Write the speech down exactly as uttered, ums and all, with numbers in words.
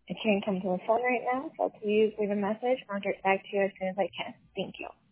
I can't come to the phone right now, so please leave a message and I'll get back to you as soon as I can. Thank you.